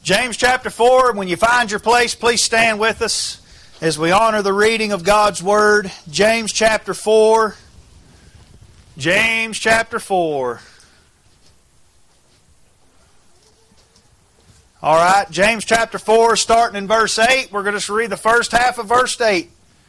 James chapter 4, when you find your place, please stand with us as we honor the reading of God's Word. James chapter 4. James chapter 4. All right, James chapter 4, starting in verse 8. We're going to read the first half of verse 8.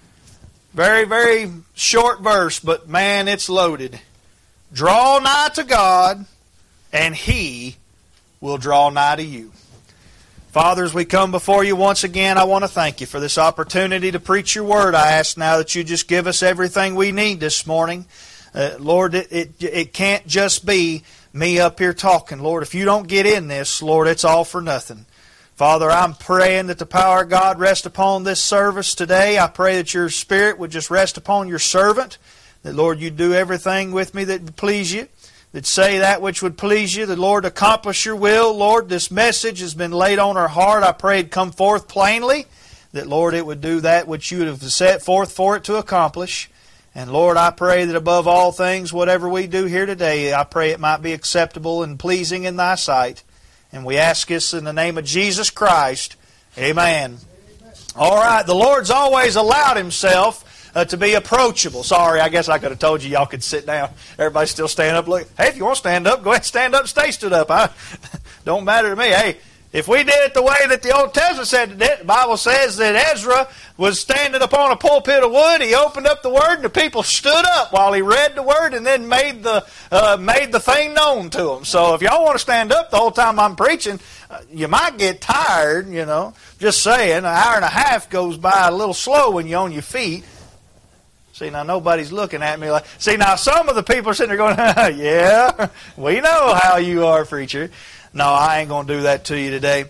Very, very short verse, but man, it's loaded. Draw nigh to God, and He will draw nigh to you. Father, as we come before you once again, I want to thank you for this opportunity to preach your word. I ask now that you just give us everything we need this morning. Lord, it can't just be me up here talking. Lord, if you don't get in this, Lord, it's all for nothing. Father, I'm praying that the power of God rest upon this service today. I pray that your Spirit would just rest upon your servant. That, Lord, you do everything with me that would please you. That say that which would please you, the Lord accomplish your will. Lord, this message has been laid on our heart. I pray it come forth plainly, that, Lord, it would do that which you would have set forth for it to accomplish. And, Lord, I pray that above all things, whatever we do here today, I pray it might be acceptable and pleasing in thy sight. And we ask this in the name of Jesus Christ. Amen. All right, the Lord's always allowed Himself to be approachable. Sorry, I guess I could have told you y'all could sit down. Everybody still stand up. Look, hey, if you want to stand up, go ahead and stand up, stay stood up. Don't matter to me. Hey, if we did it the way that the Old Testament said to do it, the Bible says that Ezra was standing upon a pulpit of wood. He opened up the Word, and the people stood up while he read the Word and then made the thing known to them. So if y'all want to stand up the whole time I'm preaching, you might get tired, you know. Just saying, an hour and a half goes by a little slow when you're on your feet. See, now nobody's looking at me like... See, now some of the people are sitting there going, yeah, we know how you are, preacher. No, I ain't going to do that to you today.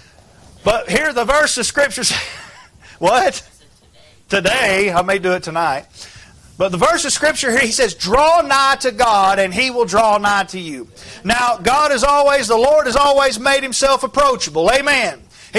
But here the verse of Scripture says... What? Today. I may do it tonight. But the verse of Scripture here, he says, draw nigh to God, and He will draw nigh to you. Now, the Lord has always made Himself approachable. Amen.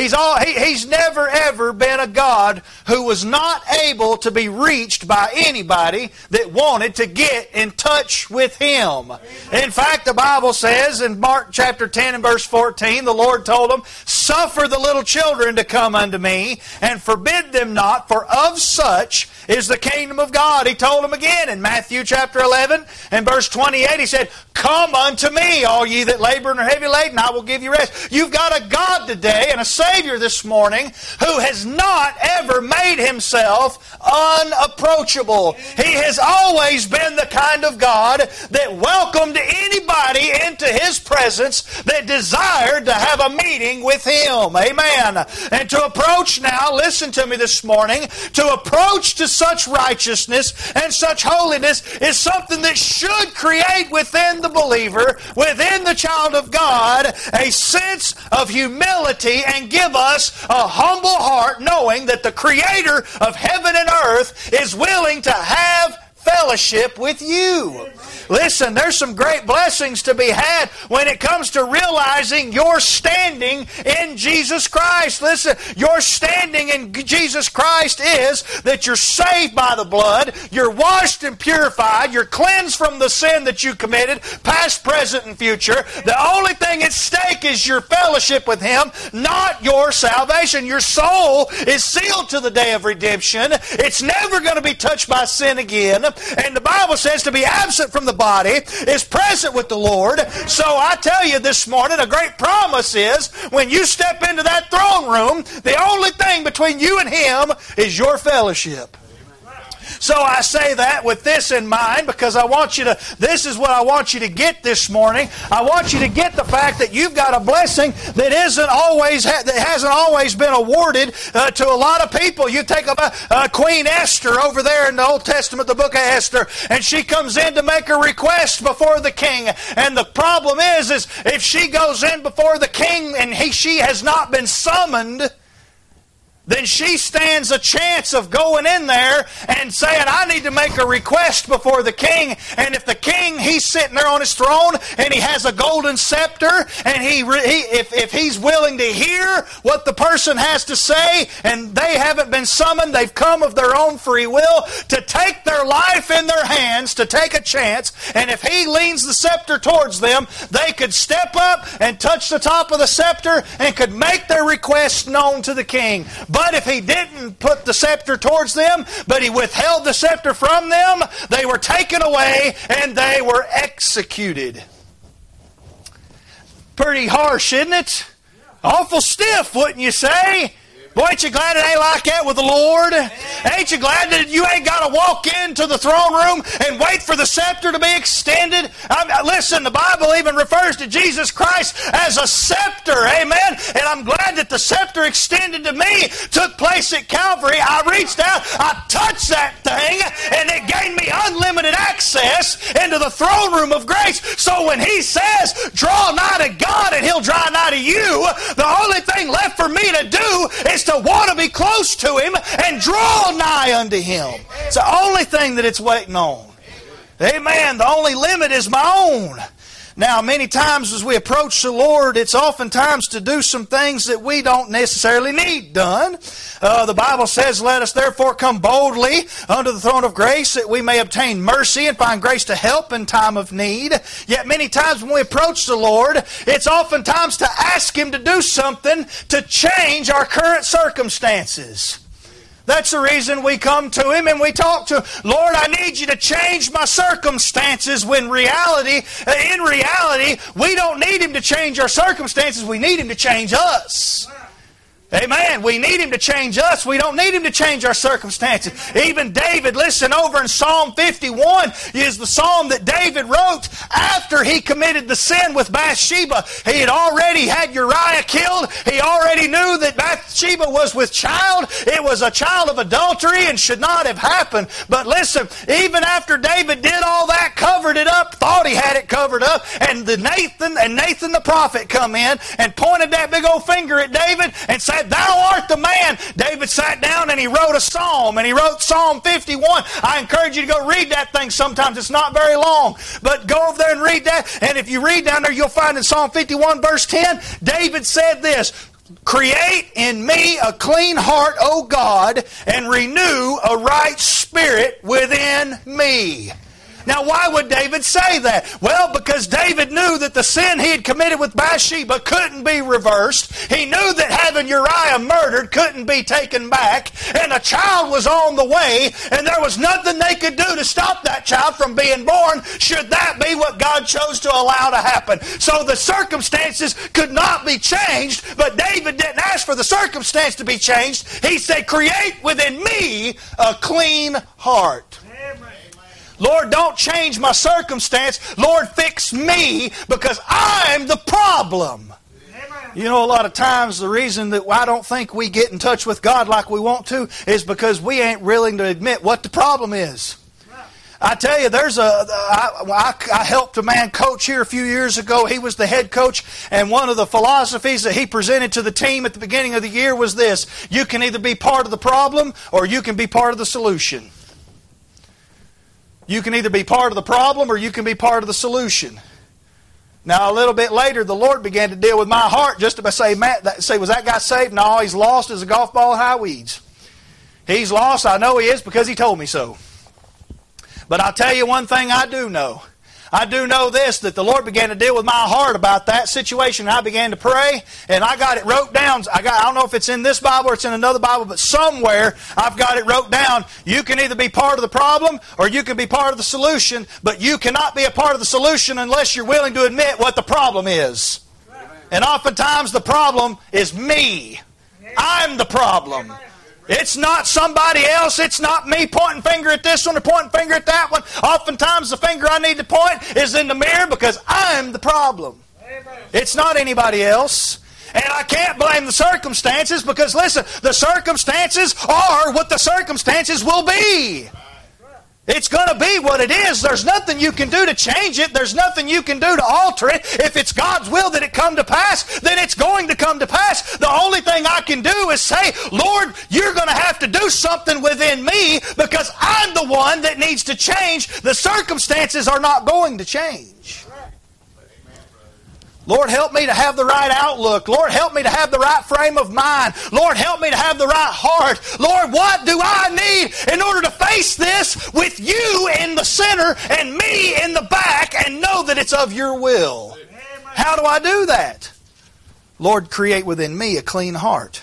He's never ever been a God who was not able to be reached by anybody that wanted to get in touch with Him. In fact, the Bible says in Mark chapter 10 and verse 14, the Lord told them, suffer the little children to come unto me, and forbid them not, for of such is the kingdom of God. He told them again in Matthew chapter 11 and verse 28, He said, come unto me, all ye that labor and are heavy laden, I will give you rest. You've got a God today and a Savior this morning who has not ever made Himself unapproachable. He has always been the kind of God that welcomed anybody into His presence that desired to have a meeting with Him. Amen. And to approach now, listen to me this morning, to approach to such righteousness and such holiness is something that should create within the believer, within the child of God, a sense of humility and give us a humble heart knowing that the Creator of heaven and earth is willing to have fellowship with you. Listen, there's some great blessings to be had when it comes to realizing your standing in Jesus Christ. Listen, your standing in Jesus Christ is that you're saved by the blood, you're washed and purified, you're cleansed from the sin that you committed, past, present, and future. The only thing at stake is your fellowship with Him, not your salvation. Your soul is sealed to the day of redemption. It's never going to be touched by sin again. And the Bible says to be absent from the body is present with the Lord. So I tell you this morning, a great promise is when you step into that throne room, the only thing between you and Him is your fellowship. So I say that with this in mind because this is what I want you to get this morning. I want you to get the fact that you've got a blessing that hasn't always been awarded to a lot of people. You take Queen Esther over there in the Old Testament, the book of Esther, and she comes in to make a request before the king. And the problem is if she goes in before the king and she has not been summoned, then she stands a chance of going in there and saying, I need to make a request before the king. And if the king, he's sitting there on his throne and he has a golden scepter, and if he's willing to hear what the person has to say, and they haven't been summoned, they've come of their own free will to take their life in their hands, to take a chance, and if he leans the scepter towards them, they could step up and touch the top of the scepter and could make their request known to the king. But if he didn't put the scepter towards them, but he withheld the scepter from them, they were taken away and they were executed. Pretty harsh, isn't it? Awful stiff, wouldn't you say? Boy, ain't you glad it ain't like that with the Lord? Ain't you glad that you ain't got to walk into the throne room and wait for the scepter to be extended? Listen, the Bible even refers to Jesus Christ as a scepter, amen? And I'm glad that the scepter extended to me took place at Calvary. I reached out, I touched that thing, and it gained me unlimited access into the throne room of grace. So when He says, draw nigh to God and He'll draw nigh to you, the only thing left for me to do is to want to be close to Him and draw nigh unto Him. It's the only thing that it's waiting on. Amen. The only limit is my own. Now, many times as we approach the Lord, it's oftentimes to do some things that we don't necessarily need done. The Bible says, let us therefore come boldly unto the throne of grace, that we may obtain mercy and find grace to help in time of need. Yet many times when we approach the Lord, it's oftentimes to ask Him to do something to change our current circumstances. That's the reason we come to Him and we talk to Him. Lord, I need You to change my circumstances, when in reality, we don't need Him to change our circumstances. We need Him to change us. Amen. We need Him to change us. We don't need Him to change our circumstances. Even David, listen, over in Psalm 51 is the psalm that David wrote after he committed the sin with Bathsheba. He had already had Uriah killed. He already knew that Bathsheba was with child. It was a child of adultery and should not have happened. But listen, even after David did all that, covered it up, thought he had it covered up, and Nathan the prophet come in and pointed that big old finger at David and said, thou art the man. David sat down and he wrote a psalm, and he wrote Psalm 51. I encourage you to go read that thing sometimes. It's not very long, but go over there and read that. And if you read down there, you'll find in Psalm 51 verse 10, David said this, create in me a clean heart, O God, and renew a right spirit within me. Now, why would David say that? Well, because David knew that the sin he had committed with Bathsheba couldn't be reversed. He knew that having Uriah murdered couldn't be taken back. And a child was on the way, and there was nothing they could do to stop that child from being born, should that be what God chose to allow to happen. So the circumstances could not be changed, but David didn't ask for the circumstance to be changed. He said, create within me a clean heart. Lord, don't change my circumstance. Lord, fix me, because I'm the problem. You know, a lot of times the reason that I don't think we get in touch with God like we want to is because we ain't willing to admit what the problem is. I tell you, I helped a man coach here a few years ago. He was the head coach, and one of the philosophies that he presented to the team at the beginning of the year was this: you can either be part of the problem or you can be part of the solution. You can either be part of the problem or you can be part of the solution. Now, a little bit later, the Lord began to deal with my heart just to say, was that guy saved? No, he's lost as a golf ball in high weeds. He's lost. I know he is because he told me so. But I'll tell you one thing I do know. I do know this, that the Lord began to deal with my heart about that situation. I began to pray, and I got it wrote down. I don't know if it's in this Bible or it's in another Bible, but somewhere I've got it wrote down. You can either be part of the problem or you can be part of the solution, but you cannot be a part of the solution unless you're willing to admit what the problem is. And oftentimes the problem is me. I'm the problem. It's not somebody else. It's not me pointing finger at this one or pointing finger at that one. Oftentimes the finger I need to point is in the mirror because I'm the problem. It's not anybody else. And I can't blame the circumstances because, listen, the circumstances are what the circumstances will be. It's going to be what it is. There's nothing you can do to change it. There's nothing you can do to alter it. If it's God's will that it come to pass, then it's going to come to pass. past, the only thing I can do is say, Lord, you're going to have to do something within me because I'm the one that needs to change. The circumstances are not going to change. Lord, help me to have the right outlook. Lord, help me to have the right frame of mind. Lord, help me to have the right heart. Lord, what do I need in order to face this with you in the center and me in the back and know that it's of your will? How do I do that? Lord, create within me a clean heart.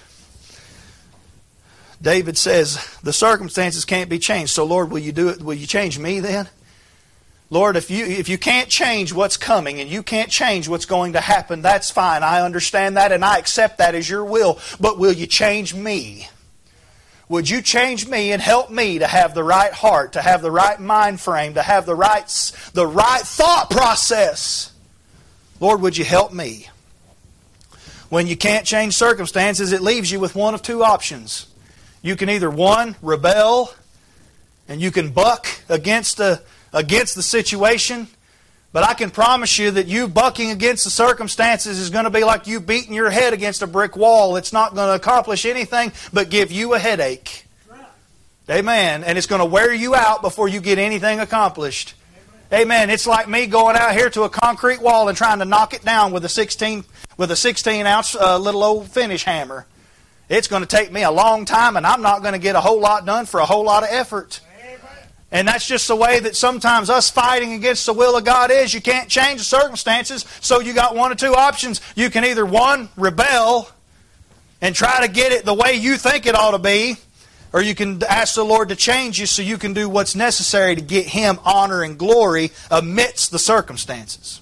David says, the circumstances can't be changed. So Lord, will you do it? Will you change me then? Lord, if you can't change what's coming and you can't change what's going to happen, that's fine. I understand that and I accept that as your will. But will you change me? Would you change me and help me to have the right heart, to have the right mind frame, to have the right thought process? Lord, would you help me? When you can't change circumstances, it leaves you with one of two options. You can either, one, rebel, and you can buck against the situation, but I can promise you that you bucking against the circumstances is going to be like you beating your head against a brick wall. It's not going to accomplish anything but give you a headache. Amen. And it's going to wear you out before you get anything accomplished. Amen. It's like me going out here to a concrete wall and trying to knock it down with a 16-ounce little old finish hammer. It's going to take me a long time, and I'm not going to get a whole lot done for a whole lot of effort. And that's just the way that sometimes us fighting against the will of God is. You can't change the circumstances, so you got one or two options. You can either, one, rebel and try to get it the way you think it ought to be, or you can ask the Lord to change you so you can do what's necessary to get Him honor and glory amidst the circumstances.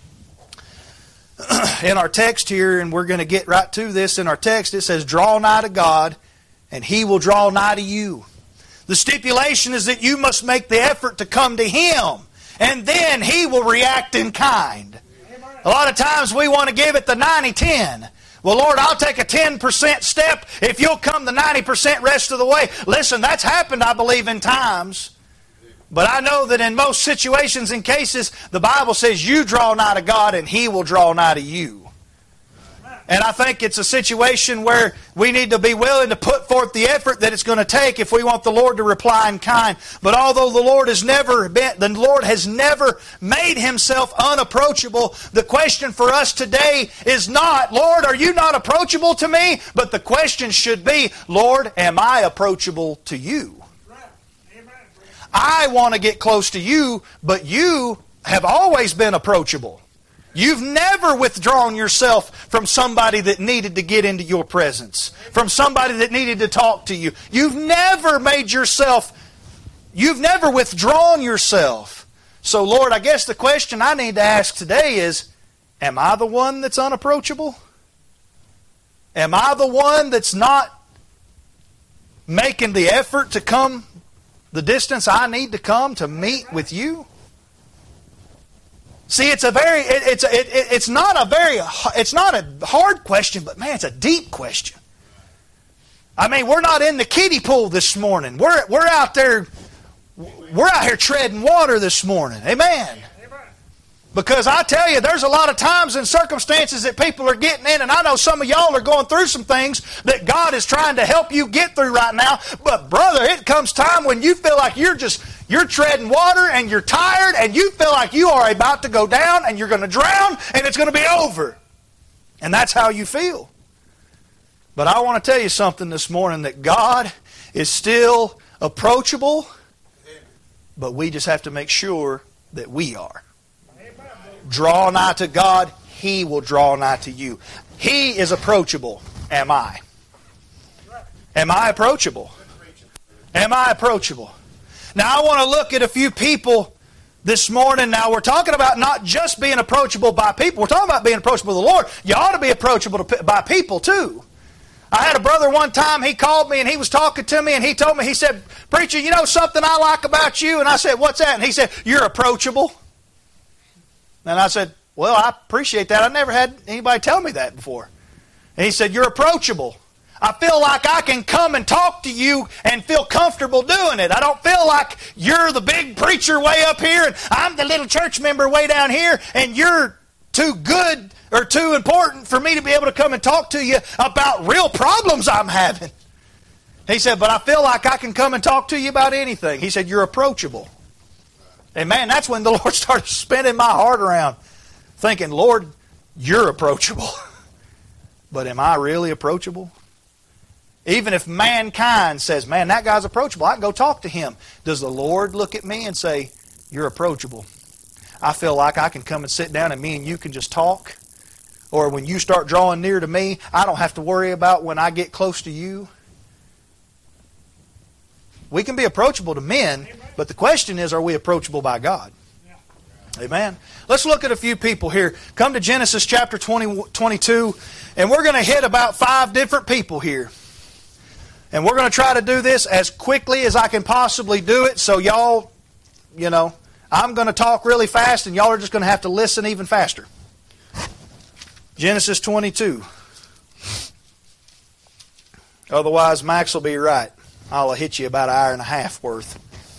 In our text here, and we're going to get right to this, in our text it says, draw nigh to God, and He will draw nigh to you. The stipulation is that you must make the effort to come to Him, and then He will react in kind. A lot of times we want to give it the 90-10. Well, Lord, I'll take a 10% step if you'll come the 90% rest of the way. Listen, that's happened, I believe, in times. But I know that in most situations and cases, the Bible says you draw nigh to God and He will draw nigh to you. And I think it's a situation where we need to be willing to put forth the effort that it's going to take if we want the Lord to reply in kind. But although the Lord has never made Himself unapproachable, the question for us today is not, Lord, are you not approachable to me? But the question should be, Lord, am I approachable to you? I want to get close to you, but you have always been approachable. You've never withdrawn yourself from somebody that needed to get into your presence, from somebody that needed to talk to you. You've never withdrawn yourself. So, Lord, I guess the question I need to ask today is, am I the one that's unapproachable? Am I the one that's not making the effort to come the distance I need to come to meet with you? See, it's not a hard question, but man, it's a deep question. I mean, we're not in the kiddie pool this morning. We're out here treading water this morning. Amen. Because I tell you, there's a lot of times and circumstances that people are getting in, and I know some of y'all are going through some things that God is trying to help you get through right now. But brother, it comes time when you feel like you're treading water and you're tired and you feel like you are about to go down and you're going to drown and it's going to be over. And that's how you feel. But I want to tell you something this morning, that God is still approachable, but we just have to make sure that we are. Draw nigh to God, He will draw nigh to you. He is approachable. Am I? Am I approachable? Am I approachable? Now I want to look at a few people this morning. Now we're talking about not just being approachable by people. We're talking about being approachable to the Lord. You ought to be approachable by people too. I had a brother one time, he called me and he was talking to me and he told me, he said, "Preacher, you know something I like about you?" And I said, "What's that?" And he said, "You're approachable." And I said, "Well, I appreciate that. I never had anybody tell me that before." And he said, "You're approachable. I feel like I can come and talk to you and feel comfortable doing it. I don't feel like you're the big preacher way up here and I'm the little church member way down here and you're too good or too important for me to be able to come and talk to you about real problems I'm having. He said, but I feel like I can come and talk to you about anything. He said, you're approachable. And man, that's when the Lord started spinning my heart around, thinking, Lord, you're approachable. But am I really approachable? Even if mankind says, man, that guy's approachable, I can go talk to him. Does the Lord look at me and say, you're approachable? I feel like I can come and sit down and me and you can just talk. Or when you start drawing near to me, I don't have to worry about when I get close to you. We can be approachable to men, but the question is, are we approachable by God? Amen. Let's look at a few people here. Come to Genesis chapter 22, and we're going to hit about 5 different people here. And we're going to try to do this as quickly as I can possibly do it, so y'all, I'm going to talk really fast, and y'all are just going to have to listen even faster. Genesis 22. Otherwise, Max will be right. I'll hit you about an hour and a half worth.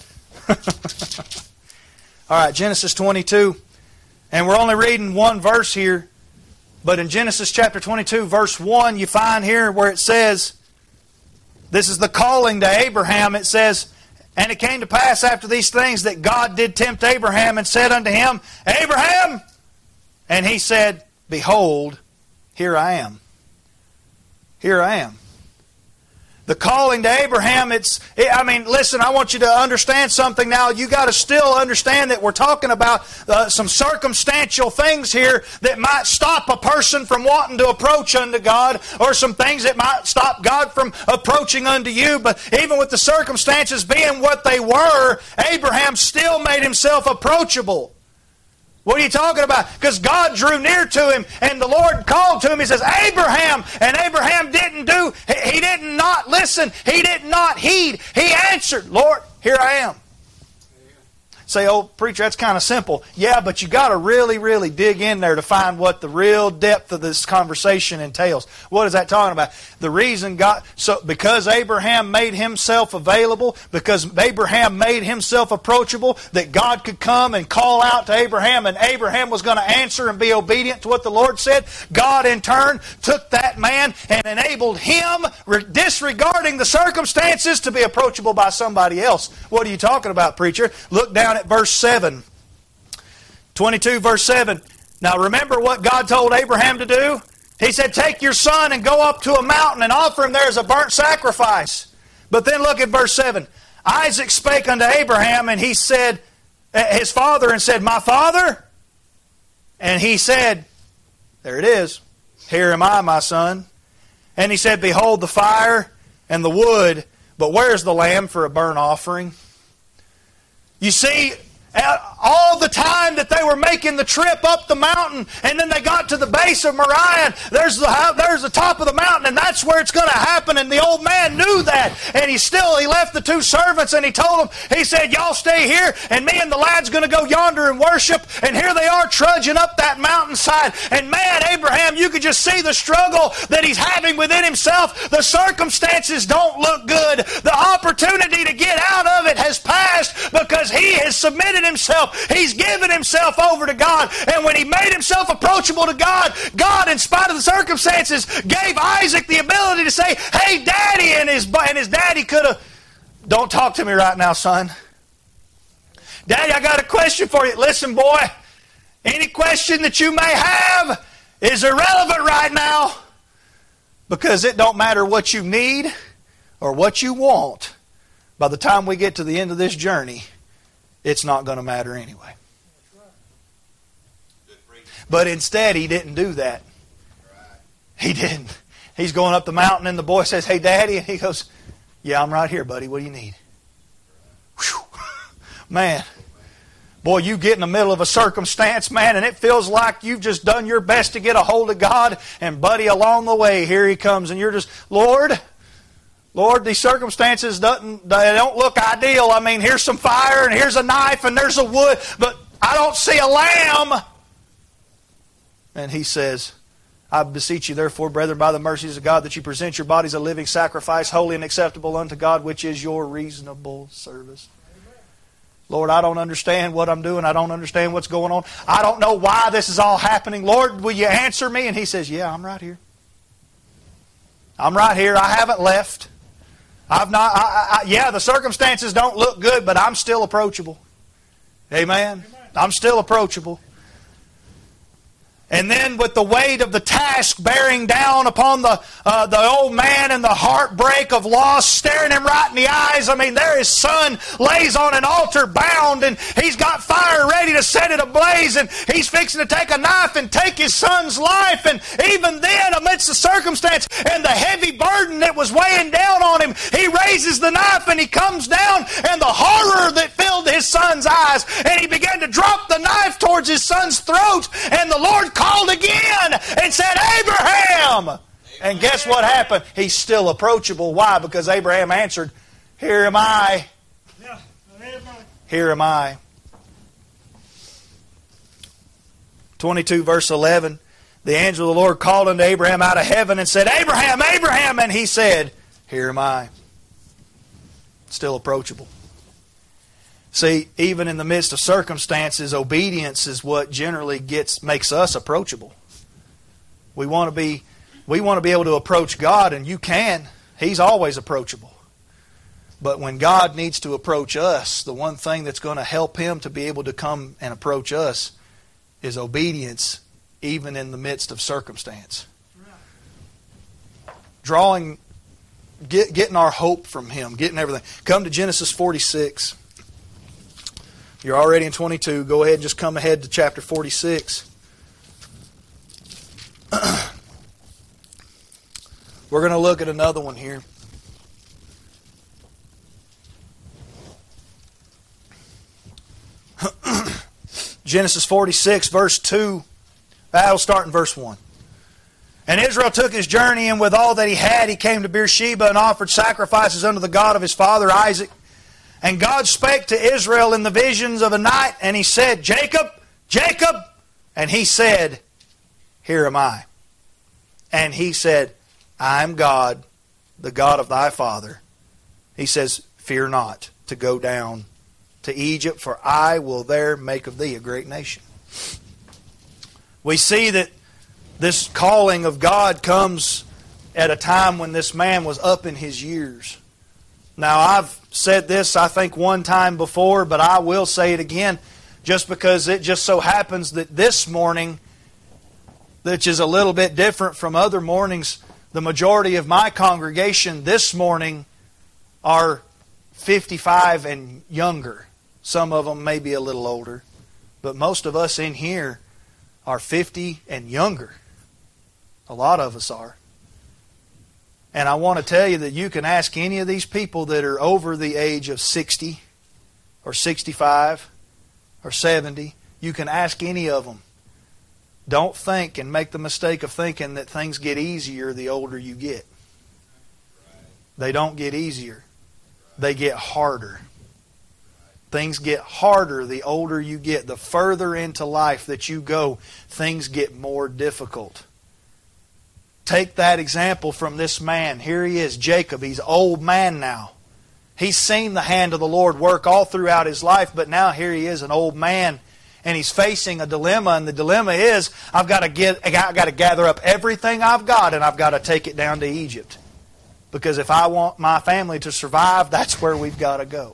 All right, Genesis 22. And we're only reading one verse here. But in Genesis chapter 22, verse 1, you find here where it says, this is the calling to Abraham. It says, and it came to pass after these things that God did tempt Abraham and said unto him, Abraham! And he said, behold, here I am. Here I am. The calling to Abraham, listen, I want you to understand something now. You got to still understand that we're talking about some circumstantial things here that might stop a person from wanting to approach unto God, or some things that might stop God from approaching unto you. But even with the circumstances being what they were, Abraham still made himself approachable. What are you talking about? Because God drew near to him and the Lord called to him. He says, Abraham! And Abraham he did not listen. He did not heed. He answered, Lord, here I am. Say, oh, preacher, that's kind of simple. Yeah, but you got to really, really dig in there to find what the real depth of this conversation entails. What is that talking about? The reason because Abraham made himself available, because Abraham made himself approachable, that God could come and call out to Abraham, and Abraham was going to answer and be obedient to what the Lord said. God, in turn, took that man and enabled him, disregarding the circumstances, to be approachable by somebody else. What are you talking about, preacher? Look down at verse 7. 22 verse 7. Now remember what God told Abraham to do? He said, take your son and go up to a mountain and offer him there as a burnt sacrifice. But then look at verse 7. Isaac spake unto Abraham, and he said, his father, and said, my father? And he said, there it is, here am I, my son. And he said, behold the fire and the wood, but where's the lamb for a burnt offering? You see, all the time that they were making the trip up the mountain, and then they got to the base of Moriah, there's the top of the mountain, and that's where it's going to happen. And the old man knew that, and he left the 2 servants, and he told them, he said, y'all stay here, and me and the lad's going to go yonder and worship. And here they are trudging up that mountainside, and man, Abraham, you could just see the struggle that he's having within himself. The circumstances don't look good. The opportunity to get out of it has passed, because he has submitted himself. He's given himself over to God. And when he made himself approachable to God, God, in spite of the circumstances, gave Isaac the ability to say, hey, Daddy, and his daddy could have, don't talk to me right now, son. Daddy, I got a question for you. Listen, boy, any question that you may have is irrelevant right now, because it don't matter what you need or what you want. By the time we get to the end of this journey, it's not going to matter anyway. But instead, he didn't do that. He didn't. He's going up the mountain, and the boy says, hey, Daddy. And he goes, yeah, I'm right here, buddy. What do you need? Whew. Man. Boy, you get in the middle of a circumstance, man, and it feels like you've just done your best to get a hold of God. And buddy, along the way, here he comes, and you're just, Lord, these circumstances don't look ideal. I mean, here's some fire, and here's a knife, and there's a wood, but I don't see a lamb. And he says, I beseech you, therefore, brethren, by the mercies of God, that you present your bodies a living sacrifice, holy and acceptable unto God, which is your reasonable service. Lord, I don't understand what I'm doing. I don't understand what's going on. I don't know why this is all happening. Lord, will you answer me? And he says, yeah, I'm right here. I'm right here. I haven't left. I've not. Yeah, the circumstances don't look good, but I'm still approachable. Amen. I'm still approachable. And then with the weight of the task bearing down upon the old man and the heartbreak of loss staring him right in the eyes. I mean, there his son lays on an altar bound, and he's got fire ready to set it ablaze, and he's fixing to take a knife and take his son's life. And even then, amidst the circumstance and the heavy burden that was weighing down on him, he raises the knife and he comes down, and the horror that filled his son's eyes, and he began to drop the knife towards his son's throat, and the Lord called again and said, Abraham! And guess what happened? He's still approachable. Why? Because Abraham answered, here am I. Here am I. 22 verse 11. The angel of the Lord called unto Abraham out of heaven and said, Abraham, Abraham! And he said, here am I. Still approachable. See, even in the midst of circumstances, obedience is what generally makes us approachable. We want to be able to approach God, and you can. He's always approachable. But when God needs to approach us, the one thing that's going to help Him to be able to come and approach us is obedience, even in the midst of circumstance. Getting our hope from Him, getting everything. Come to Genesis 46. You're already in 22. Go ahead and just come ahead to chapter 46. We're going to look at another one here. Genesis 46, verse 2. That'll start in verse 1. And Israel took his journey, and with all that he had, he came to Beersheba and offered sacrifices unto the God of his father Isaac. And God spake to Israel in the visions of a night, and He said, Jacob, Jacob! And he said, here am I. And He said, I am God, the God of thy father. He says, fear not to go down to Egypt, for I will there make of thee a great nation. We see that this calling of God comes at a time when this man was up in his years. Now, I've said this, I think, one time before, but I will say it again, just because it just so happens that this morning, which is a little bit different from other mornings, the majority of my congregation this morning are 55 and younger. Some of them may be a little older, but most of us in here are 50 and younger. A lot of us are. And I want to tell you that you can ask any of these people that are over the age of 60 or 65 or 70. You can ask any of them. Don't think and make the mistake of thinking that things get easier the older you get. They don't get easier. They get harder. Things get harder the older you get. The further into life that you go, things get more difficult. Take that example from this man. Here he is, Jacob. He's an old man now. He's seen the hand of the Lord work all throughout his life, but now here he is, an old man, and he's facing a dilemma. And the dilemma is, I've got to gather up everything I've got, and I've got to take it down to Egypt. Because if I want my family to survive, that's where we've got to go.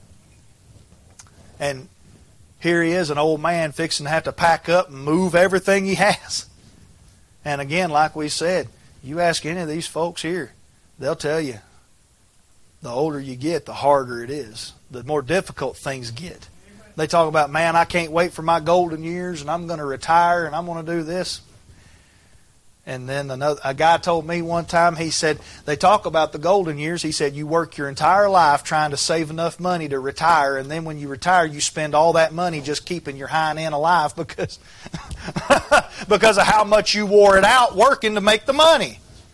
And here he is, an old man, fixing to have to pack up and move everything he has. And again, like we said, you ask any of these folks here, they'll tell you, the older you get, the harder it is. The more difficult things get. They talk about, man, I can't wait for my golden years, and I'm going to retire, and I'm going to do this. And then a guy told me one time, he said, they talk about the golden years. He said, you work your entire life trying to save enough money to retire, and then when you retire, you spend all that money just keeping your hind end alive because of how much you wore it out working to make the money.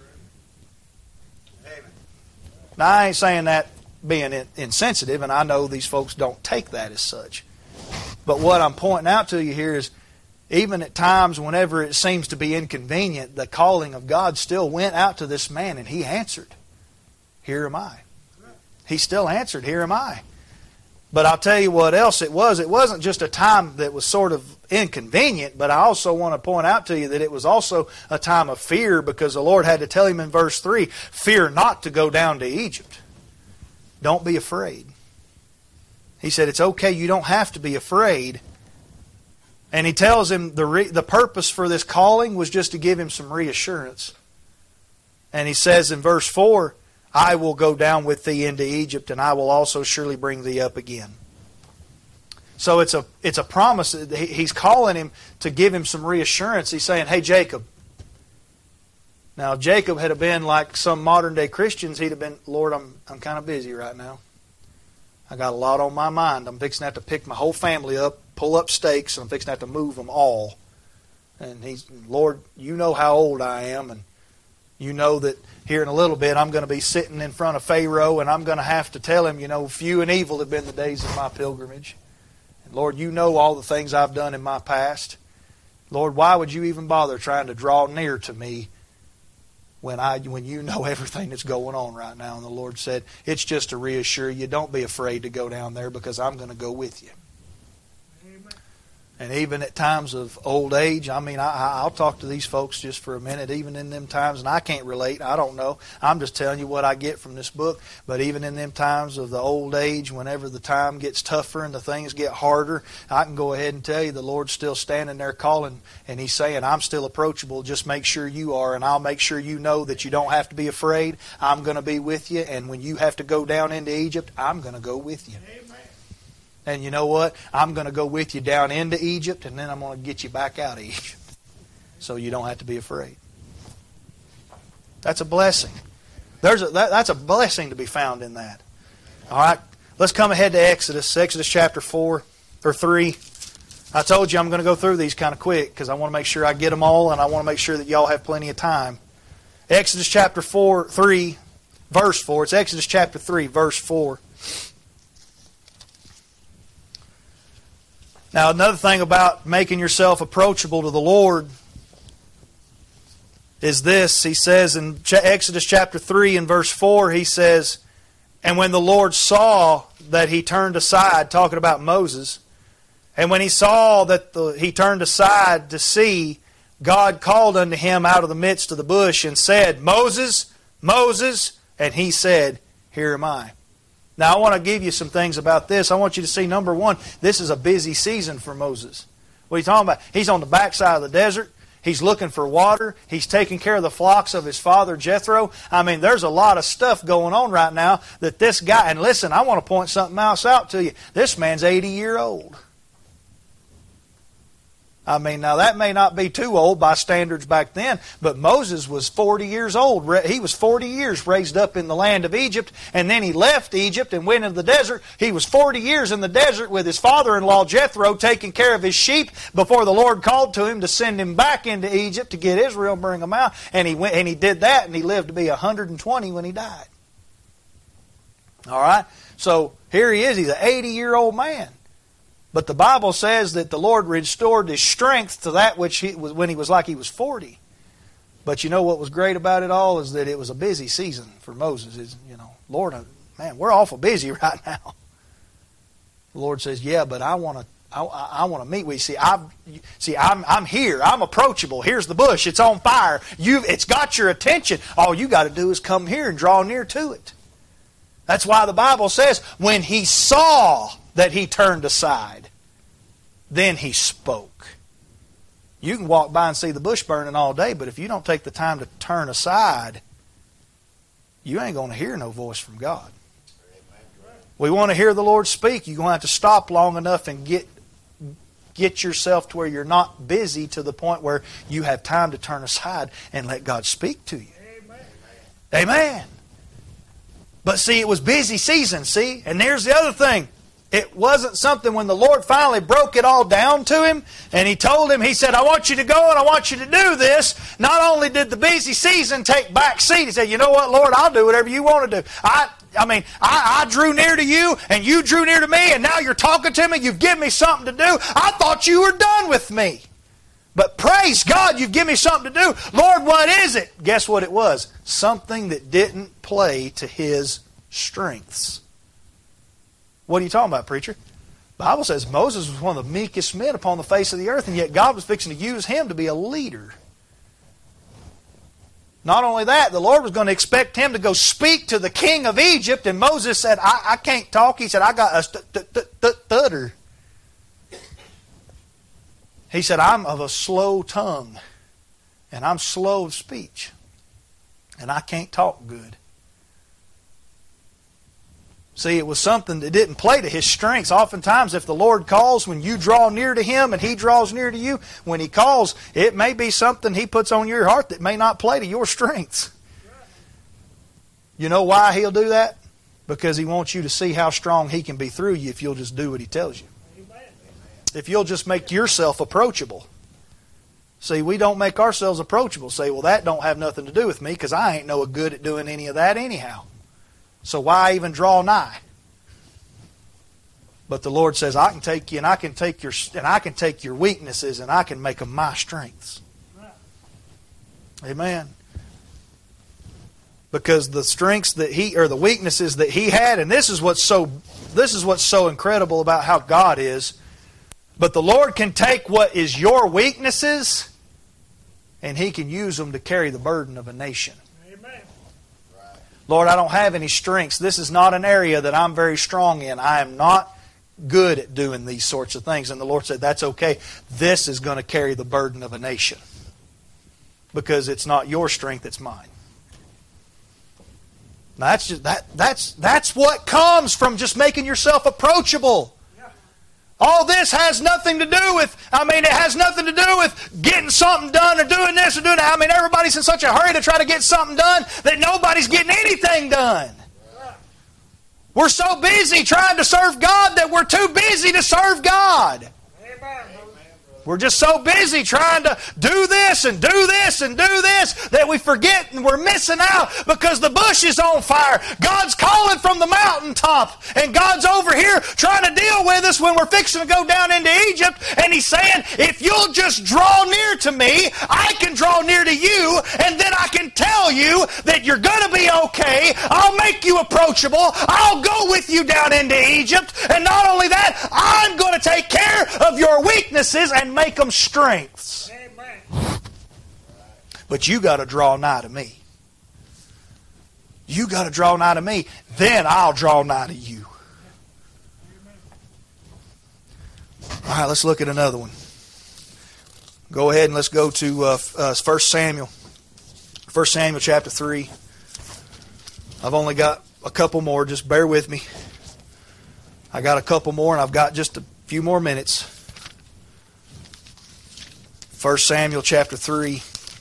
Now, I ain't saying that being insensitive, and I know these folks don't take that as such. But what I'm pointing out to you here is, even at times whenever it seems to be inconvenient, the calling of God still went out to this man, and he answered, here am I. He still answered, here am I. But I'll tell you what else it was. It wasn't just a time that was sort of inconvenient, but I also want to point out to you that it was also a time of fear, because the Lord had to tell him in verse 3, fear not to go down to Egypt. Don't be afraid. He said, it's okay, you don't have to be afraid. And he tells him the purpose for this calling was just to give him some reassurance. And he says in verse 4, I will go down with thee into Egypt, and I will also surely bring thee up again. So it's a promise. He's calling him to give him some reassurance. He's saying, hey, Jacob. Now, if Jacob had been like some modern-day Christians, he'd have been, Lord, I'm kind of busy right now. I got a lot on my mind. I'm fixing to have to pick my whole family up, pull up stakes, and I'm fixing to have to move them all. And he's, Lord, you know how old I am, and you know that here in a little bit I'm going to be sitting in front of Pharaoh, and I'm going to have to tell him, few and evil have been the days of my pilgrimage. And Lord, you know all the things I've done in my past. Lord, why would you even bother trying to draw near to me when you know everything that's going on right now? And the Lord said, it's just to reassure you, don't be afraid to go down there, because I'm going to go with you. And even at times of old age, I'll talk to these folks just for a minute, even in them times, and I can't relate, I don't know. I'm just telling you what I get from this book. But even in them times of the old age, whenever the time gets tougher and the things get harder, I can go ahead and tell you the Lord's still standing there calling, and He's saying, I'm still approachable, just make sure you are, and I'll make sure you know that you don't have to be afraid. I'm going to be with you, and when you have to go down into Egypt, I'm going to go with you. Amen. And you know what? I'm going to go with you down into Egypt, and then I'm going to get you back out of Egypt. So you don't have to be afraid. That's a blessing. That's a blessing to be found in that. All right, let's come ahead to Exodus. Exodus chapter 4 or 3. I told you I'm going to go through these kind of quick because I want to make sure I get them all, and I want to make sure that y'all have plenty of time. Exodus chapter 3, verse 4. It's Exodus chapter 3, verse 4. Now, another thing about making yourself approachable to the Lord is this. He says in Exodus chapter 3 and verse 4, he says, and when the Lord saw that he turned aside, talking about Moses, and when he saw that he turned aside to see, God called unto him out of the midst of the bush and said, Moses, Moses, and he said, here am I. Now, I want to give you some things about this. I want you to see, number one, this is a busy season for Moses. What are you talking about? He's on the backside of the desert. He's looking for water. He's taking care of the flocks of his father Jethro. There's a lot of stuff going on right now that this guy... And listen, I want to point something else out to you. This man's 80 years old. Now that may not be too old by standards back then, but Moses was 40 years old. He was 40 years raised up in the land of Egypt, and then he left Egypt and went into the desert. He was 40 years in the desert with his father-in-law Jethro taking care of his sheep before the Lord called to him to send him back into Egypt to get Israel and bring them out. And he went and he did that, and he lived to be 120 when he died. All right? So here he is. He's an 80-year-old man. But the Bible says that the Lord restored his strength to that which he was when he was like he was 40. But you know what was great about it all is that it was a busy season for Moses. Lord, man, we're awful busy right now. The Lord says, yeah, but I want to meet with you. I'm here. I'm approachable. Here's the bush. It's on fire. It's got your attention. All you got to do is come here and draw near to it. That's why the Bible says, when he saw that he turned aside, then he spoke. You can walk by and see the bush burning all day, but if you don't take the time to turn aside, you ain't going to hear no voice from God. We want to hear the Lord speak. You're going to have to stop long enough and get yourself to where you're not busy to the point where you have time to turn aside and let God speak to you. Amen. But see, it was busy season, see? And there's the other thing. It wasn't something when the Lord finally broke it all down to him and He told him, He said, I want you to go and I want you to do this. Not only did the busy season take back seat, He said, you know what, Lord, I'll do whatever you want to do. I drew near to you and you drew near to me and now you're talking to me. You've given me something to do. I thought you were done with me. But praise God, you've given me something to do. Lord, what is it? Guess what it was? Something that didn't play to his strengths. What are you talking about, preacher? The Bible says Moses was one of the meekest men upon the face of the earth, and yet God was fixing to use him to be a leader. Not only that, the Lord was going to expect him to go speak to the king of Egypt, and Moses said, I can't talk. He said, I got a stutter. He said, I'm of a slow tongue, and I'm slow of speech, and I can't talk good. See, it was something that didn't play to his strengths. Oftentimes, if the Lord calls, when you draw near to Him and He draws near to you, when He calls, it may be something He puts on your heart that may not play to your strengths. You know why He'll do that? Because He wants you to see how strong He can be through you if you'll just do what He tells you. If you'll just make yourself approachable. See, we don't make ourselves approachable. Say, well, that don't have nothing to do with me because I ain't no good at doing any of that anyhow. So why even draw nigh? But the Lord says, I can take you and I can take your weaknesses and I can make them my strengths. Amen. Because the strengths that the weaknesses that He had, and this is what's so incredible about how God is. But the Lord can take what is your weaknesses and He can use them to carry the burden of a nation. Lord, I don't have any strengths. This is not an area that I'm very strong in. I am not good at doing these sorts of things. And the Lord said, that's okay. This is going to carry the burden of a nation. Because it's not your strength, it's mine. Now that's what comes from just making yourself approachable. All this has nothing to do with, it has nothing to do with getting something done or doing this or doing that. Everybody's in such a hurry to try to get something done that nobody's getting anything done. We're so busy trying to serve God that we're too busy to serve God. We're just so busy trying to do this and do this and do this that we forget and we're missing out because the bush is on fire. God's calling from the mountaintop and God's over here trying to deal with us when we're fixing to go down into Egypt, and He's saying, if you'll just draw near to me, I can draw near to you, and then I can tell you that you're going to be okay. I'll make you approachable. I'll go with you down into Egypt, and not only that, I'm going to take care of your weaknesses and make them strengths. Amen. But you got to draw nigh to me. You got to draw nigh to me. Then I'll draw nigh to you. All right, let's look at another one. Go ahead and let's go to 1 Samuel. 1 Samuel chapter 3. I've only got a couple more. Just bear with me. I got a couple more and I've got just a few more minutes. 1 Samuel chapter 3.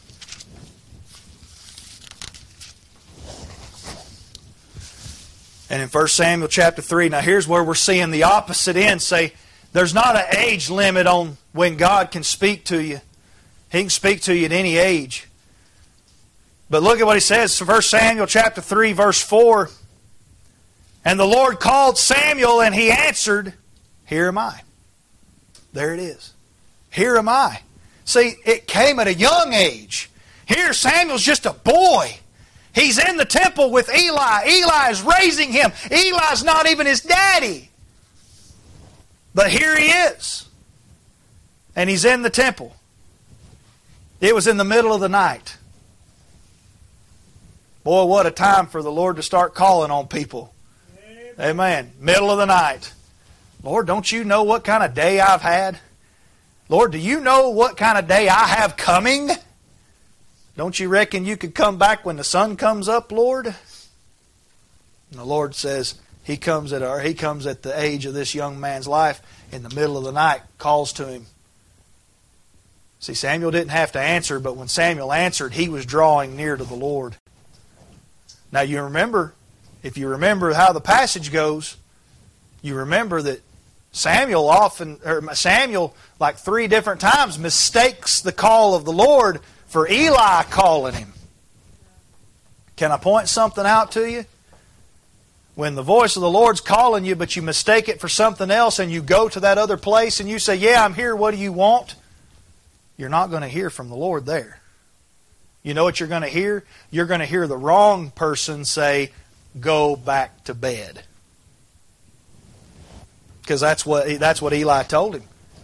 And in 1 Samuel chapter 3, now here's where we're seeing the opposite end. Say, there's not an age limit on when God can speak to you. He can speak to you at any age. But look at what He says. 1 Samuel chapter 3, verse 4. And the Lord called Samuel, and he answered, Here am I. There it is. Here am I. See, it came at a young age. Here Samuel's just a boy. He's in the temple with Eli. Eli is raising him. Eli's not even his daddy. But here he is. And he's in the temple. It was in the middle of the night. Boy, what a time for the Lord to start calling on people. Amen. Middle of the night. Lord, don't you know what kind of day I've had? Lord, do you know what kind of day I have coming? Don't you reckon you could come back when the sun comes up, Lord? And the Lord says He comes at the age of this young man's life in the middle of the night, calls to him. See, Samuel didn't have to answer, but when Samuel answered, he was drawing near to the Lord. Now you remember, if you remember how the passage goes, you remember that Samuel like 3 different times mistakes the call of the Lord for Eli calling him. Can I point something out to you? When the voice of the Lord's calling you, but you mistake it for something else, and you go to that other place and you say, yeah, I'm here, what do you want? You're not going to hear from the Lord there. You know what you're going to hear? You're going to hear the wrong person say, go back to bed. Because that's what Eli told him.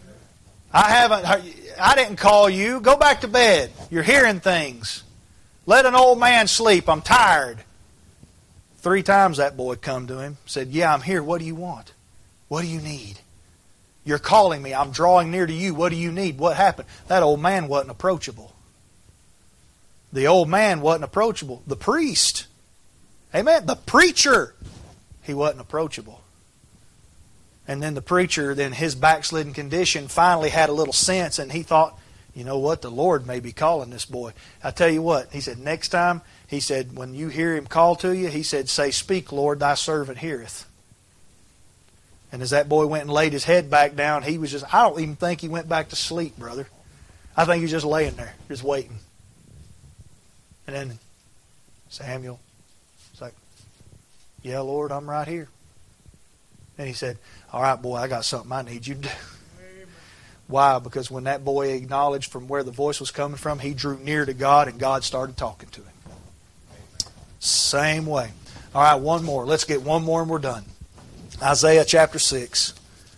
I didn't call you. Go back to bed. You're hearing things. Let an old man sleep. I'm tired. 3 times that boy come to him, said, yeah, I'm here. What do you want? What do you need? You're calling me. I'm drawing near to you. What do you need? What happened? That old man wasn't approachable. The old man wasn't approachable. The priest, amen, the preacher, he wasn't approachable. And then the preacher, then his backslidden condition, finally had a little sense, and he thought, you know what, the Lord may be calling this boy. I tell you what, he said, next time, he said, when you hear him call to you, he said, say, speak, Lord, thy servant heareth. And as that boy went and laid his head back down, he was just, I don't even think he went back to sleep, brother. I think he was just laying there, just waiting. And then Samuel, it's like, yeah, Lord, I'm right here. And he said, all right, boy, I got something I need you to do. Amen. Why? Because when that boy acknowledged from where the voice was coming from, he drew near to God and God started talking to him. Amen. Same way. All right, one more. Let's get one more and we're done. Isaiah chapter 6.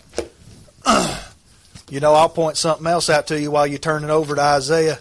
You know, I'll point something else out to you while you're turning over to Isaiah.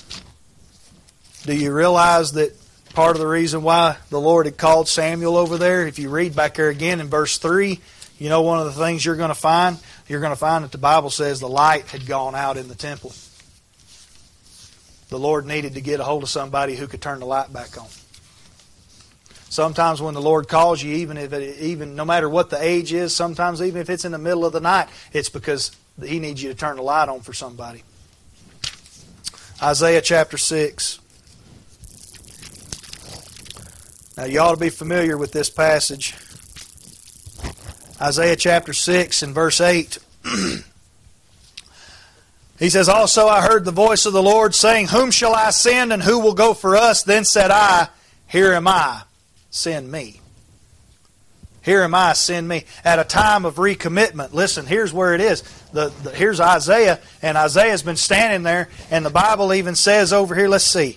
Do you realize that part of the reason why the Lord had called Samuel over there, if you read back there again in verse 3, you know one of the things you're going to find? You're going to find that the Bible says the light had gone out in the temple. The Lord needed to get a hold of somebody who could turn the light back on. Sometimes when the Lord calls you, even no matter what the age is, sometimes even if it's in the middle of the night, it's because He needs you to turn the light on for somebody. Isaiah chapter 6. Now you ought to be familiar with this passage. Isaiah chapter 6 and verse 8. He says, also I heard the voice of the Lord saying, whom shall I send and who will go for us? Then said I, here am I, send me. Here am I, send me. At a time of recommitment. Listen, here's where it is. Here's Isaiah, and Isaiah's been standing there, and the Bible even says over here, let's see.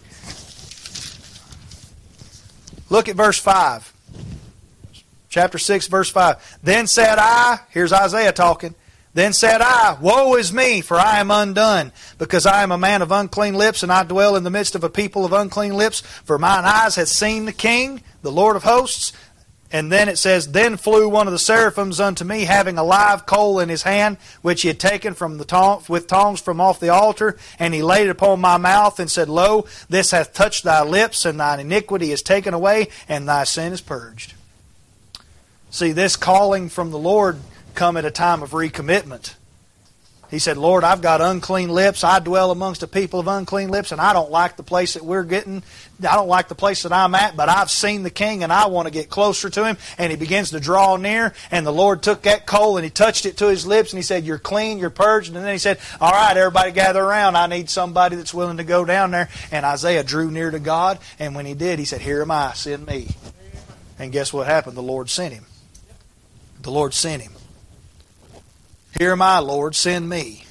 Look at verse 5. Chapter 6, verse 5. Then said I, here's Isaiah talking, then said I, woe is me, for I am undone, because I am a man of unclean lips, and I dwell in the midst of a people of unclean lips, for mine eyes have seen the King, the Lord of hosts. And then it says, then flew one of the seraphims unto me, having a live coal in his hand, which he had taken from with tongs from off the altar, and he laid it upon my mouth, and said, lo, this hath touched thy lips, and thine iniquity is taken away, and thy sin is purged. See, this calling from the Lord come at a time of recommitment. He said, Lord, I've got unclean lips. I dwell amongst a people of unclean lips, and I don't like the place that we're getting. I don't like the place that I'm at, but I've seen the King, and I want to get closer to Him. And he begins to draw near, and the Lord took that coal, and He touched it to his lips, and He said, you're clean, you're purged. And then He said, all right, everybody gather around. I need somebody that's willing to go down there. And Isaiah drew near to God, and when he did, he said, here am I, send me. And guess what happened? The Lord sent him. The Lord sent him. Here am I, Lord, send me.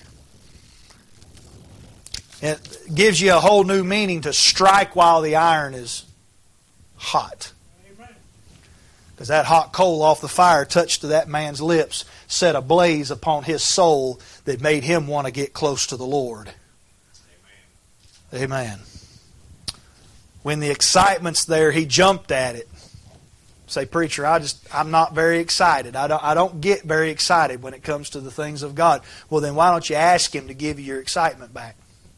It gives you a whole new meaning to strike while the iron is hot. Because that hot coal off the fire touched to that man's lips, set a blaze upon his soul that made him want to get close to the Lord. Amen. Amen. When the excitement's there, he jumped at it. Say, preacher, I'm not very excited. I don't get very excited when it comes to the things of God. Well, then why don't you ask Him to give you your excitement back?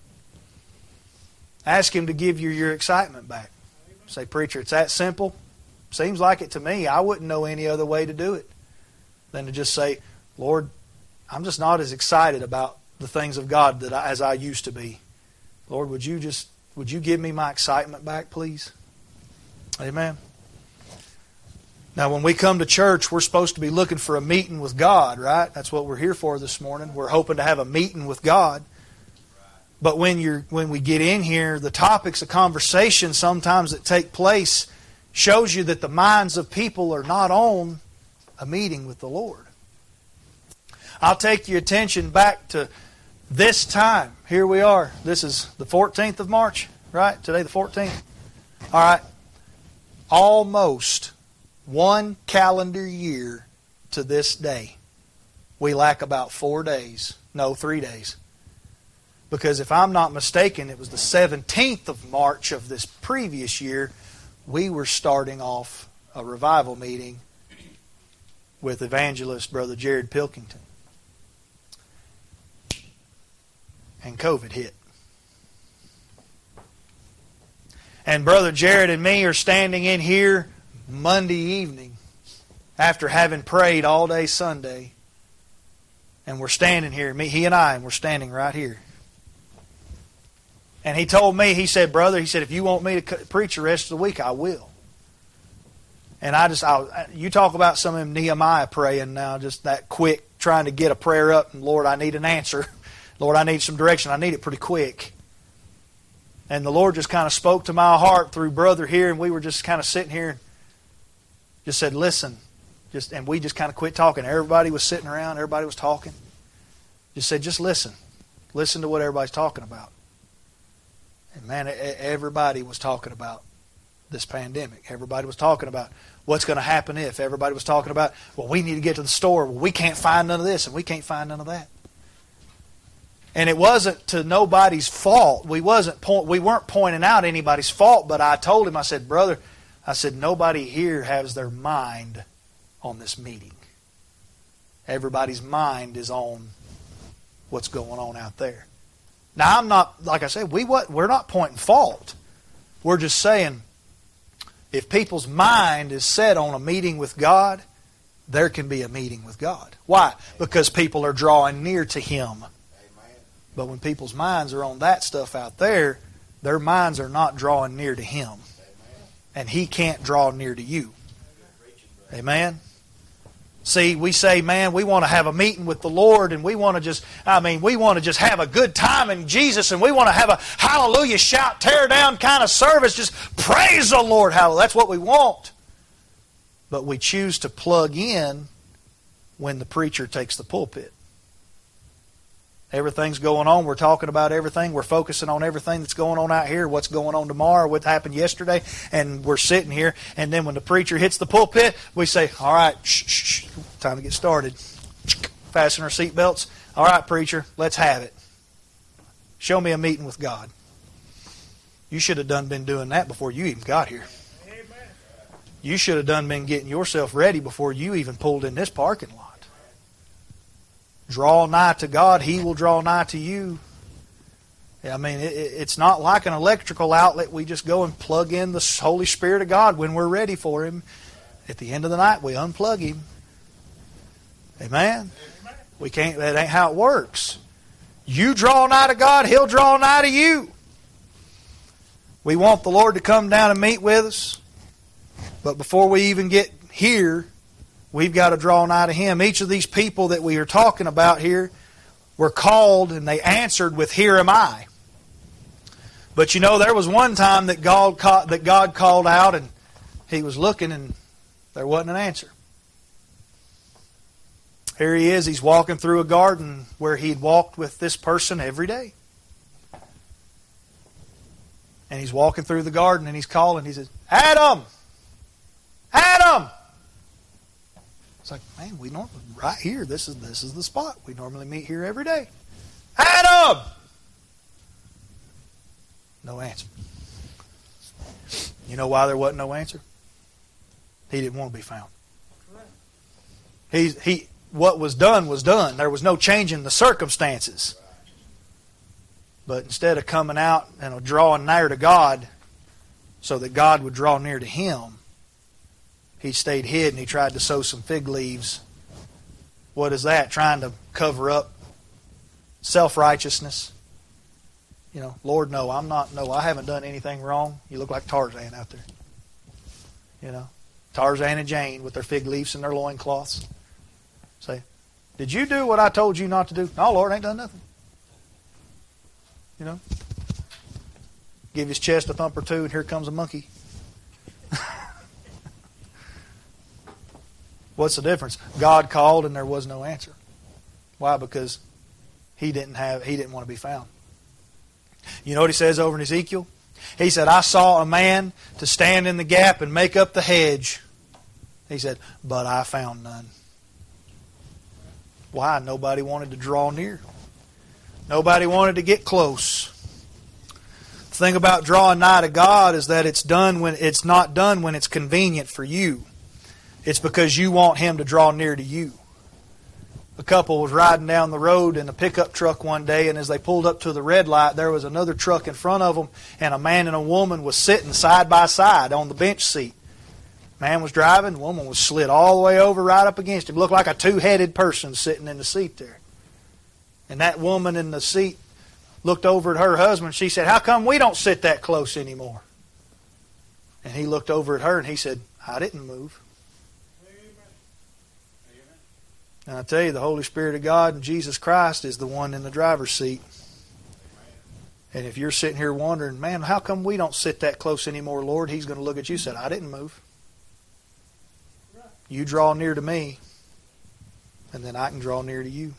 Ask Him to give you your excitement back. Say, preacher, it's that simple? Seems like it to me. I wouldn't know any other way to do it than to just say, Lord, I'm just not as excited about the things of God as I used to be. Lord, would you give me my excitement back, please? Amen. Now, when we come to church, we're supposed to be looking for a meeting with God, right? That's what we're here for this morning. We're hoping to have a meeting with God. But when we get in here, the topics of conversation sometimes that take place shows you that the minds of people are not on a meeting with the Lord. I'll take your attention back to this time. Here we are. This is the 14th of March, right? Today the 14th. All right. Almost 1 calendar year to this day We lack about 4 days. No, 3 days. Because if I'm not mistaken, it was the 17th of March of this previous year, we were starting off a revival meeting with evangelist Brother Jared Pilkington. And COVID hit. And Brother Jared and me are standing in here Monday evening after having prayed all day Sunday. And we're standing here, he and I, and we're standing right here. And he told me, he said, brother, he said, if you want me to preach the rest of the week, I will. And you talk about some of Nehemiah praying now, just that quick, trying to get a prayer up, and Lord, I need an answer. Lord, I need some direction. I need it pretty quick. And the Lord just kind of spoke to my heart through brother here, and we were just kind of sitting here and just said, listen. And we just kind of quit talking. Everybody was sitting around. Everybody was talking. Just said, just listen. Listen to what everybody's talking about. And man, everybody was talking about this pandemic. Everybody was talking about what's going to happen if. Everybody was talking about, well, we need to get to the store. Well, we can't find none of this and we can't find none of that. And it wasn't to nobody's fault. We weren't pointing out anybody's fault, but I told him, I said, brother, I said, nobody here has their mind on this meeting. Everybody's mind is on what's going on out there. Now, I'm not, like I said, we're not pointing fault. We're just saying, if people's mind is set on a meeting with God, there can be a meeting with God. Why? Because people are drawing near to Him. But when people's minds are on that stuff out there, their minds are not drawing near to Him. And He can't draw near to you. Amen? See, we say, man, we want to have a meeting with the Lord, and we want to just have a good time in Jesus, and we want to have a hallelujah, shout, tear down kind of service. Just praise the Lord, hallelujah. That's what we want. But we choose to plug in when the preacher takes the pulpit. Everything's going on. We're talking about everything. We're focusing on everything that's going on out here, what's going on tomorrow, what happened yesterday, and we're sitting here. And then when the preacher hits the pulpit, we say, all right, shh, time to get started. Fasten our seatbelts. All right, preacher, let's have it. Show me a meeting with God. You should have been doing that before you even got here. You should have been getting yourself ready before you even pulled in this parking lot. Draw nigh to God, He will draw nigh to you. I mean, it's not like an electrical outlet. We just go and plug in the Holy Spirit of God when we're ready for Him. At the end of the night, we unplug Him. Amen? We can't. That ain't how it works. You draw nigh to God, He'll draw nigh to you. We want the Lord to come down and meet with us. But before we even get here, we've got to draw nigh to Him. Each of these people that we are talking about here were called and they answered with, "Here am I." But you know, there was one time that God called out and He was looking and there wasn't an answer. Here He is. He's walking through a garden where He'd walked with this person every day. And He's walking through the garden and He's calling. He says, "Adam! Adam!" It's like, man, we normally, right here, this is the spot. We normally meet here every day. Adam! No answer. You know why there wasn't no answer? He didn't want to be found. What was done was done. There was no change in the circumstances. But instead of coming out and drawing near to God so that God would draw near to him, he stayed hid and he tried to sow some fig leaves. What is that? Trying to cover up self-righteousness. You know, Lord, no, I haven't done anything wrong. You look like Tarzan out there. You know, Tarzan and Jane with their fig leaves and their loincloths. Say, did you do what I told you not to do? No, Lord, I ain't done nothing. You know, give his chest a thump or two and here comes a monkey. What's the difference? God called and there was no answer. Why? Because he didn't want to be found. You know what he says over in Ezekiel? He said, I saw a man to stand in the gap and make up the hedge. He said, but I found none. Why? Nobody wanted to draw near. Nobody wanted to get close. The thing about drawing nigh to God is that it's not done when it's convenient for you. It's because you want Him to draw near to you. A couple was riding down the road in a pickup truck one day, and as they pulled up to the red light, there was another truck in front of them, and a man and a woman was sitting side by side on the bench seat. Man was driving, the woman was slid all the way over right up against him. Looked like a two-headed person sitting in the seat there. And that woman in the seat looked over at her husband. She said, "How come we don't sit that close anymore?" And he looked over at her and he said, "I didn't move." And I tell you, the Holy Spirit of God and Jesus Christ is the one in the driver's seat. And if you're sitting here wondering, "Man, how come we don't sit that close anymore, Lord?" He's going to look at you and say, "I didn't move. You draw near to me, and then I can draw near to you."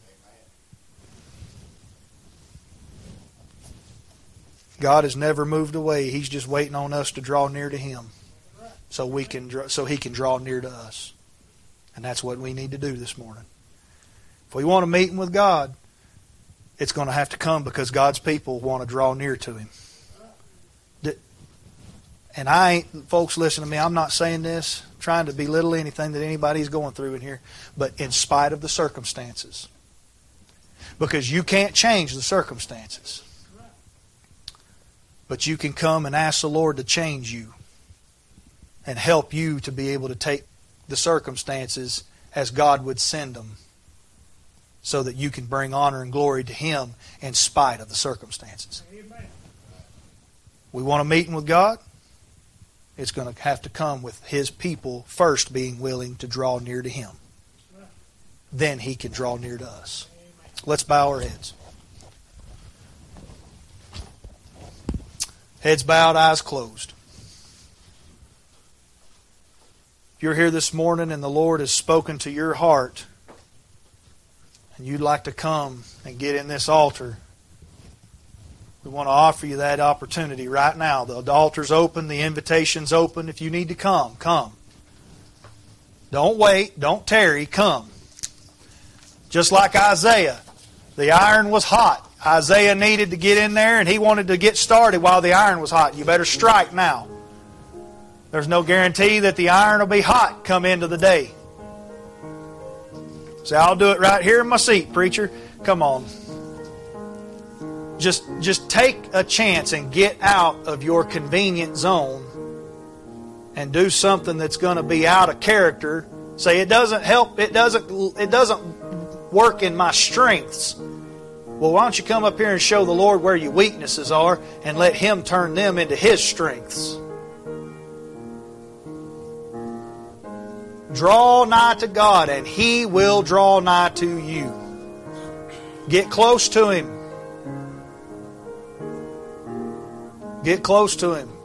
God has never moved away. He's just waiting on us to draw near to Him so He can draw near to us. And that's what we need to do this morning. If we want a meeting with God, it's going to have to come because God's people want to draw near to Him. And folks, listen to me, I'm not saying this trying to belittle anything that anybody's going through in here, but in spite of the circumstances. Because you can't change the circumstances. But you can come and ask the Lord to change you and help you to be able to take the circumstances as God would send them so that you can bring honor and glory to Him in spite of the circumstances. Amen. We want a meeting with God. It's going to have to come with His people first being willing to draw near to Him. Then He can draw near to us. Let's bow our heads. Heads bowed, eyes closed. If you're here this morning and the Lord has spoken to your heart and you'd like to come and get in this altar, we want to offer you that opportunity right now. The altar's open, the invitation's open. If you need to come, come. Don't wait, don't tarry, come. Just like Isaiah, the iron was hot. Isaiah needed to get in there and he wanted to get started while the iron was hot. You better strike now. There's no guarantee that the iron will be hot come into the day. Say, "I'll do it right here in my seat, preacher." Come on. Just take a chance and get out of your convenient zone and do something that's going to be out of character. Say, "It doesn't help, it doesn't work in my strengths." Well, why don't you come up here and show the Lord where your weaknesses are and let Him turn them into His strengths. Draw nigh to God and He will draw nigh to you. Get close to Him. Get close to Him.